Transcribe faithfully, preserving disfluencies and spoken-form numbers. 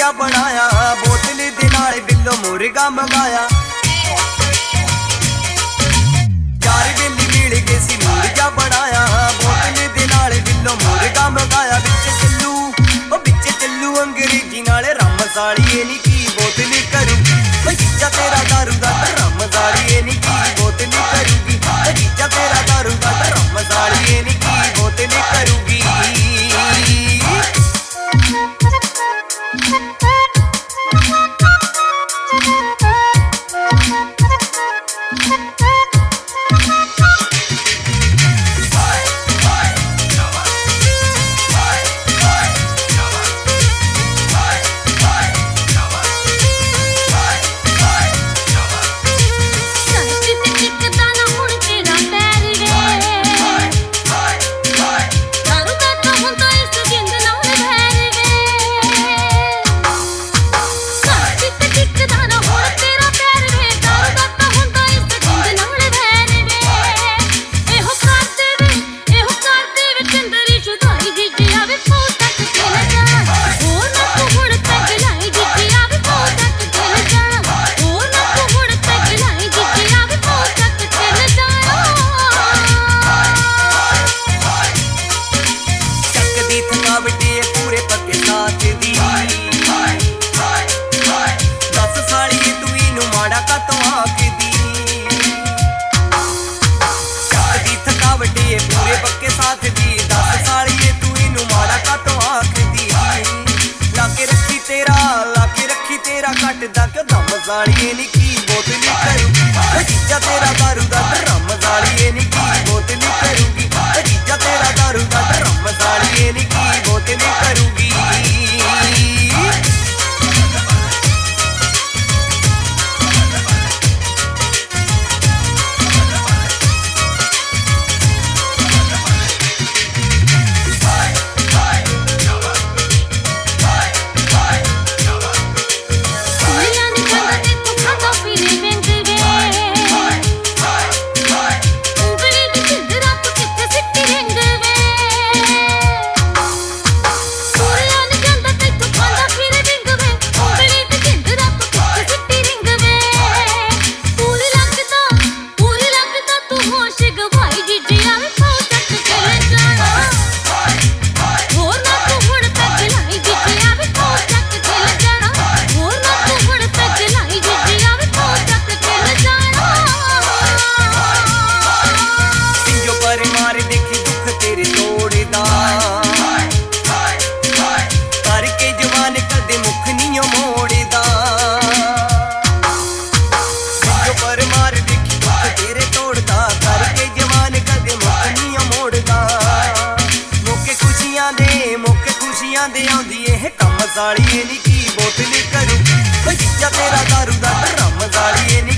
मुर्गा बनाया बोतल दे नाल बिल्लो मुर्गा मंगाया चार बेली मिल गए सी मुर्गा बनाया बोतल दे नाल बिल्लो मुर्गा मंगाया बिच चलू ओ बिच चलू अंग्रेजी नाल रम साली नी की बोतल करूगी जीजा तेरा दारू दा रम साली नी की बोतल करूगी जीजा तेरा दारू दा रम साली नी की बोतल करूगी कटदा क्यों दम सालिए नी की बोतल करूगी जीजा तेरा दारू दा रम सालिए नी की बोतल करूगी जीजा तेरा दारू दा रम सालिए नी की बोतल करूगी सालिए नी की बोतल करूगी जीजा तेरा दारू दा रम सालिए नी